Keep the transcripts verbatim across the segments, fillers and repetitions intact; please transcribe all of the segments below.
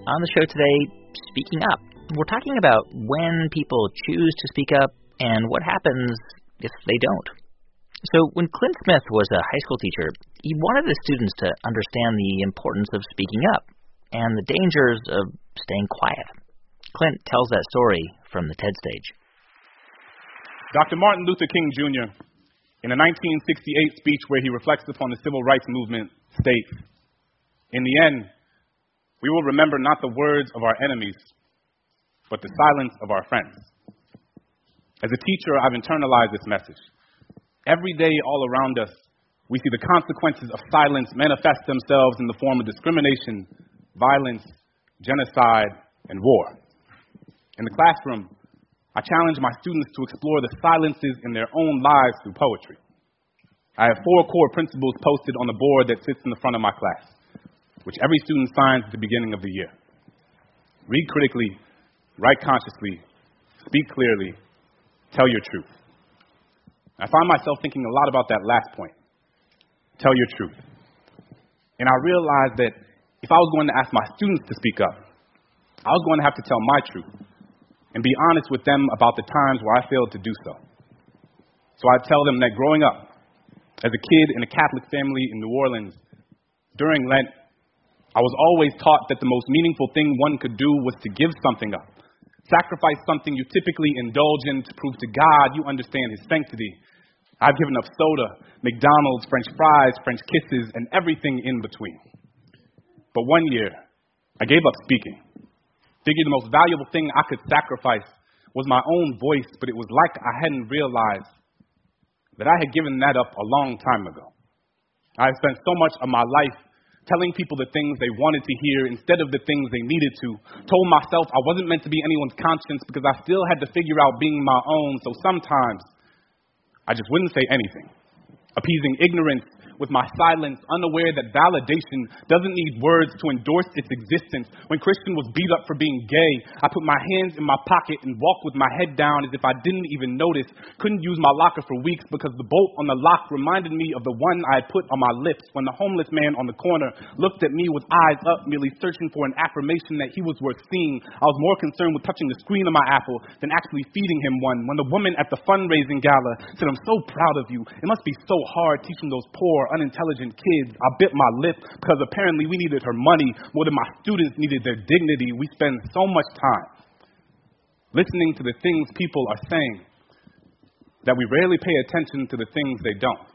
On the show today, speaking up. We're talking about when people choose to speak up and what happens if they don't. So when Clint Smith was a high school teacher, he wanted his students to understand the importance of speaking up and the dangers of staying quiet. Clint tells that story from the TED stage. Doctor Martin Luther King Junior, in a nineteen sixty-eight speech where he reflects upon the civil rights movement, states, "In the end, we will remember not the words of our enemies, but the silence of our friends." As a teacher, I've internalized this message. Every day all around us, we see the consequences of silence manifest themselves in the form of discrimination, violence, genocide, and war. In the classroom, I challenge my students to explore the silences in their own lives through poetry. I have four core principles posted on the board that sits in the front of my class, which every student signs at the beginning of the year. Read critically, write consciously, speak clearly, tell your truth. I find myself thinking a lot about that last point. Tell your truth. And I realized that if I was going to ask my students to speak up, I was going to have to tell my truth and be honest with them about the times where I failed to do so. So I tell them that growing up, as a kid in a Catholic family in New Orleans, during Lent, I was always taught that the most meaningful thing one could do was to give something up. Sacrifice something you typically indulge in to prove to God you understand His sanctity. I've given up soda, McDonald's, French fries, French kisses, and everything in between. But one year, I gave up speaking. Figured the most valuable thing I could sacrifice was my own voice, but it was like I hadn't realized that I had given that up a long time ago. I had spent so much of my life telling people the things they wanted to hear instead of the things they needed to. Told myself I wasn't meant to be anyone's conscience because I still had to figure out being my own, so sometimes I just wouldn't say anything, appeasing ignorance with my silence, unaware that validation doesn't need words to endorse its existence. When Christian was beat up for being gay, I put my hands in my pocket and walked with my head down as if I didn't even notice. Couldn't use my locker for weeks because the bolt on the lock reminded me of the one I had put on my lips when the homeless man on the corner looked at me with eyes up, merely searching for an affirmation that he was worth seeing. I was more concerned with touching the screen of my Apple than actually feeding him one. When the woman at the fundraising gala said, "I'm so proud of you. It must be so hard teaching those poor, unintelligent kids," I bit my lip because apparently we needed her money more than my students needed their dignity. We spend so much time listening to the things people are saying that we rarely pay attention to the things they don't.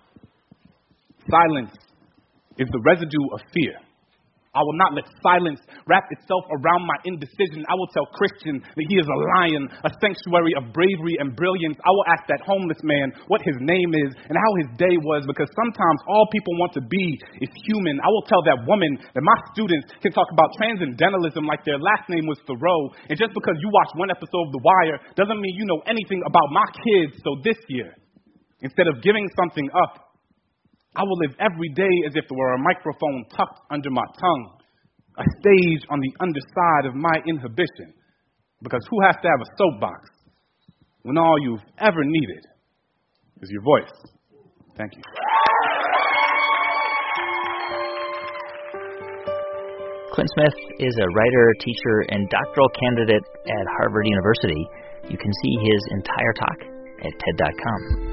Silence is the residue of fear. I will not let silence wrap itself around my indecision. I will tell Christian that he is a lion, a sanctuary of bravery and brilliance. I will ask that homeless man what his name is and how his day was, because sometimes all people want to be is human. I will tell that woman that my students can talk about transcendentalism like their last name was Thoreau. And just because you watched one episode of The Wire doesn't mean you know anything about my kids. So this year, instead of giving something up, I will live every day as if there were a microphone tucked under my tongue, a stage on the underside of my inhibition. Because who has to have a soapbox when all you've ever needed is your voice? Thank you. Clint Smith is a writer, teacher, and doctoral candidate at Harvard University. You can see his entire talk at T E D dot com.